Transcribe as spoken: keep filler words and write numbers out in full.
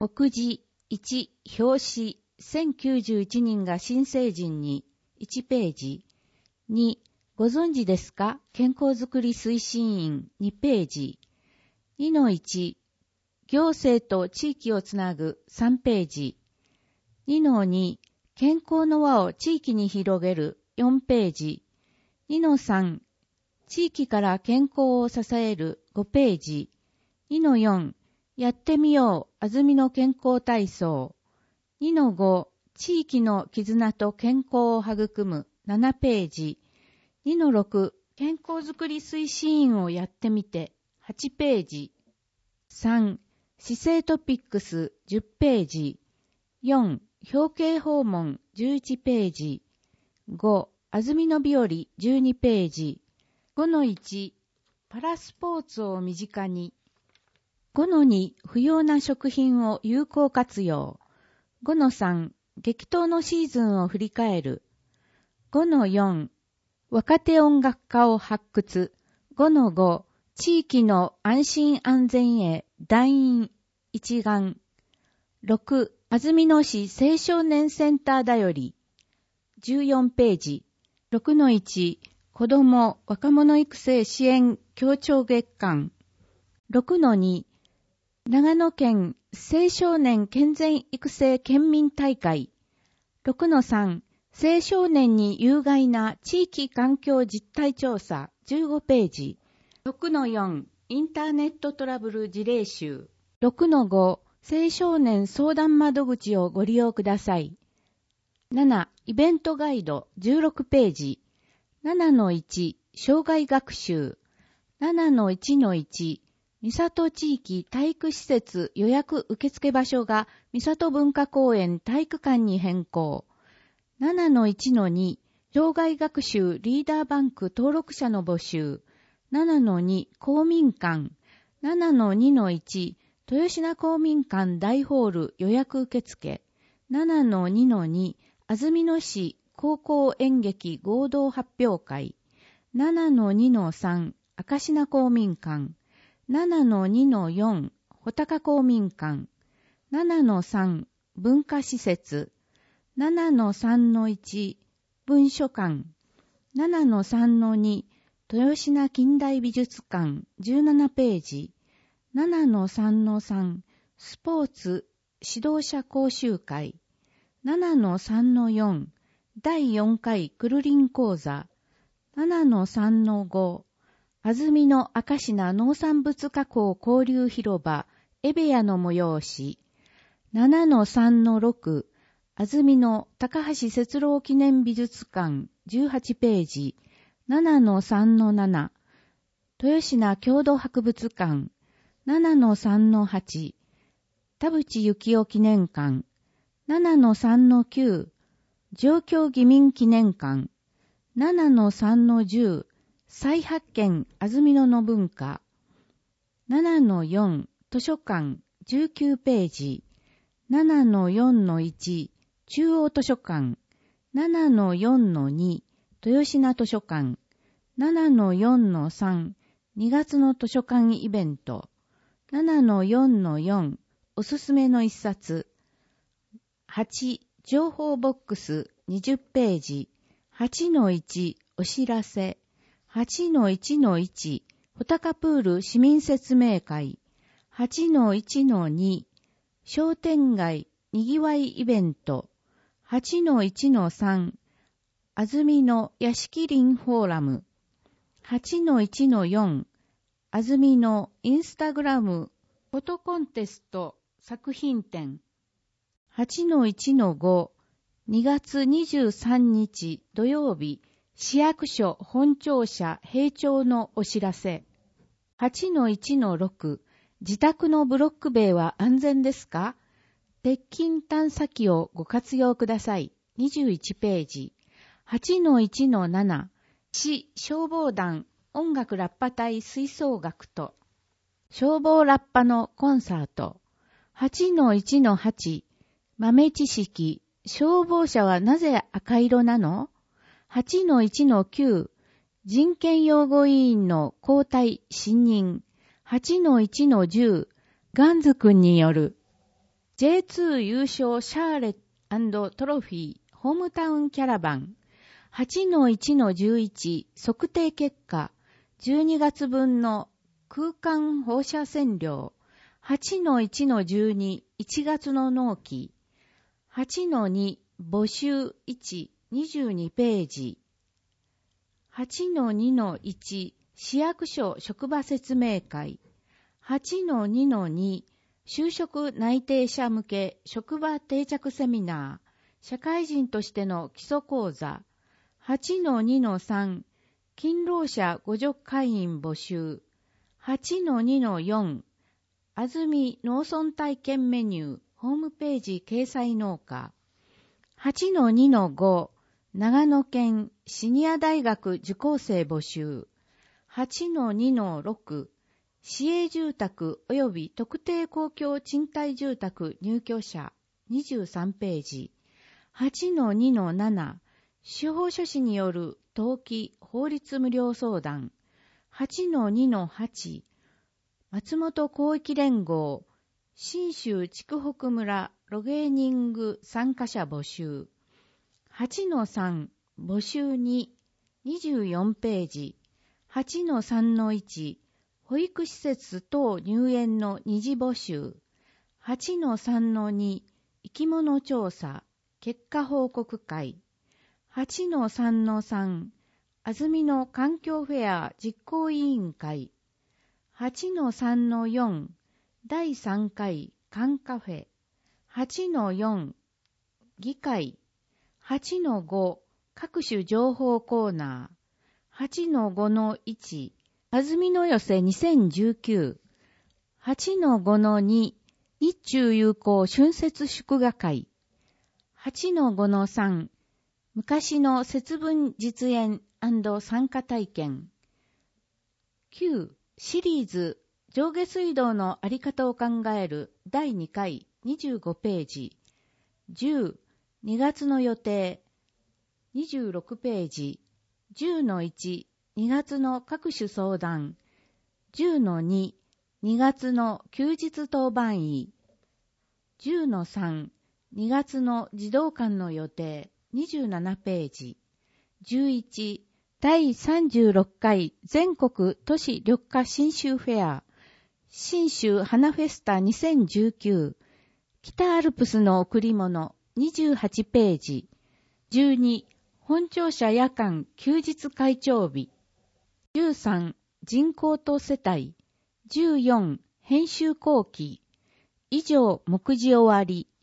告示いち表紙せんきゅうじゅういちにんが新成人にいちページ。にご存知ですか健康づくり推進員にページ。にのいち行政と地域をつなぐさんページ。にのに健康の輪を地域に広げるよんページ。にのさん地域から健康を支えるごページ。にのよんやってみようあずみの健康体操。にのご地域の絆と健康を育むななページ。にのろく健康づくり推進員をやってみてはちページ。さん姿勢トピックスじゅっページ。よん表敬訪問じゅういちページ。ごあずみの日和じゅうにページ。ごのいちパラスポーツを身近に。ごのに不要な食品を有効活用。ごのさん激闘のシーズンを振り返る。ごのよん若手音楽家を発掘。ごのご地域の安心安全へ団員一丸。ろく安曇野市青少年センターだよりじゅうよんページ。ろくのいち子ども若者育成支援協調月間。ろくのに長野県青少年健全育成県民大会。ろくのさん青少年に有害な地域環境実態調査じゅうごページ。ろくのよんインターネットトラブル事例集。ろくのご青少年相談窓口をご利用ください。ななイベントガイドじゅうろくページ。ななのいち障害学習。ななのいちのいち三郷地域体育施設予約受付場所が三郷文化公園体育館に変更。ななのいちのに障害学習リーダーバンク登録者の募集。ななのに公民館。ななのにのいち豊品公民館大ホール予約受付。ななのにのに安曇野市高校演劇合同発表会。ななのにのさん明科公民館。ななのにのよん穂高公民館。ななのさん文化施設。ななのさんのいち文書館。ななのさんのに豊品近代美術館じゅうななページ。ななのさんのさんスポーツ指導者講習会。ななのさんのよんだいよんかいくるりん講座。ななのさんのご安曇野明科農産物加工交流広場エベヤの催し。ななのさんのろく安曇野高橋節郎記念美術館じゅうはちページ。ななのさんのなな豊品郷土博物館。ななのさんのはち田淵幸雄記念館。ななのさんのきゅう上京義民記念館。ななのさんのじゅう再発見安曇野の文化。ななのよん図書館じゅうきゅうページ。ななのよんのいち中央図書館。ななのよんのに豊品図書館。ななのよんのさんにがつの図書館イベント。ななのよんのよんおすすめの一冊。はち情報ボックスにじゅうページ。はちのいちお知らせ。はちのいちのいち穂高プール市民説明会。はちのいちのに商店街にぎわいイベント。はちのいちのさん安曇野屋敷林フォーラム。はちのいちのよん安曇野インスタグラムフォトコンテスト作品展。はちのいちのごにがつにじゅうさんにち土曜日市役所本庁舎閉庁のお知らせ。はちのいちのろく自宅のブロック塀は安全ですか？鉄筋探査機をご活用ください。にじゅういちページ。はちのいちのなな市消防団音楽ラッパ隊吹奏楽と消防ラッパのコンサート。はちのいちのはち豆知識消防車はなぜ赤色なの？はちのいちのきゅう人権擁護委員の交代信任。はちのいちのじゅうガンズ君によるジェイツー 優勝シャーレットトロフィーホームタウンキャラバン はちのいちのじゅういち 測定結果じゅうにがつ分の空間放射線量 はちのいちのじゅうに いちがつの納期 はちのに 募集いち にじゅうにページ はちのにのいち 市役所職場説明会 はちのにのに 就職内定者向け職場定着セミナー社会人としての基礎講座 はちのにのさん 勤労者互助会員募集 はちのにのよん 安住農村体験メニューホームページ掲載農家 はちのにのご 長野県シニア大学受講生募集 はちのにのろく 市営住宅及び特定公共賃貸住宅入居者にじゅうさんページ はちのにのなな 司法書士による登記法律無料相談 はちのにのはち 松本広域連合信州筑北村ロゲーニング参加者募集 はちのさん 募集に にじゅうよんページ はちのさんのいち 保育施設等入園の二次募集 はちのさんのに 生き物調査結果報告会 はちのさんのさん 安住の環境フェア実行委員会 はちのさんのよん だいさんかい缶カフェ はちのよん 議会 はちのご 各種情報コーナー はちのごのいち 安住の寄せにせんじゅうきゅう はちのごのに 日中友好春節祝賀会 はちのごのさん 昔の節分実演&参加体験きゅうシリーズ上下水道のあり方を考えるだいにかいにじゅうごページじゅうにがつの予定にじゅうろくページじゅうのいち にがつの各種相談じゅうのに にがつの休日当番医じゅうのさん にがつの児童館の予定にじゅうななページじゅういちだいさんじゅうろっかい全国都市緑化信州フェア信州花フェスタにせんじゅうきゅう北アルプスの贈り物にじゅうはちページじゅうに本庁舎夜間休日会長日じゅうさん人口と世帯じゅうよん編集後期以上目次終わり